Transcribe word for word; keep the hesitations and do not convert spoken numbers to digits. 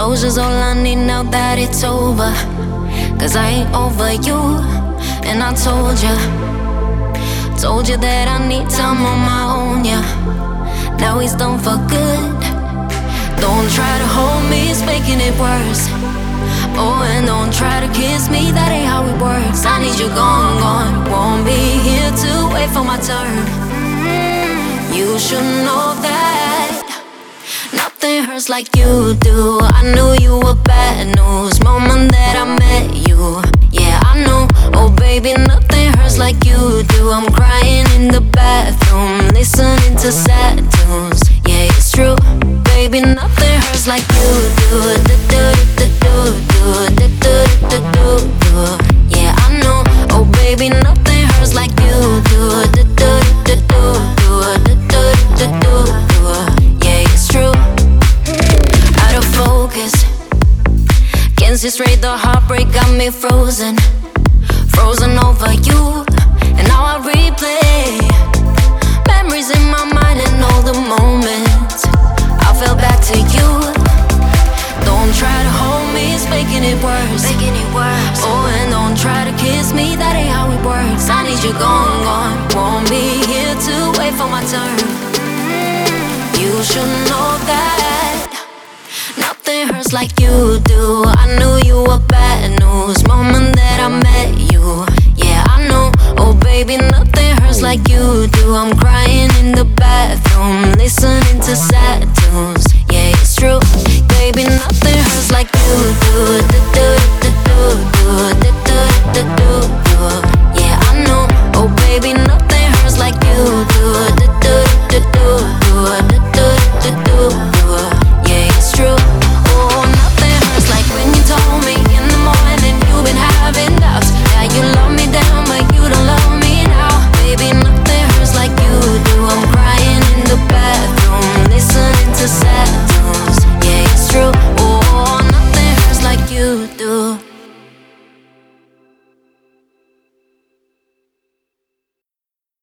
Closure's all I need now that it's over. Cause I ain't over you, and I told ya, told you that I need time on my own, yeah. Now he's done for good. Don't try to hold me, it's making it worse. Oh, and don't try to kiss me, that ain't how it works. I need you gone, gone. Won't be here to wait for my turn. You should know that nothing hurts like you do. I knew you were bad news moment that I met you. Yeah, I know. Oh baby, nothing hurts like you do. I'm crying in the bathroom, listening to sad tunes. Yeah, it's true. Baby, nothing hurts like you do. Yeah, I know. Oh baby, nothing hurts like you do. Yeah, it's true. Out of focus, can't see straight, the heartbreak got me frozen. Frozen over you, and now I replay memories in my mind and all the moments I fell back to you. Don't try to hold me, it's making it worse. Making it worse. Oh, and don't try to kiss me, that ain't how it works. I need you gone, gone. Won't be here to wait for my turn. You should know that nothing hurts like you do. I knew you were bad news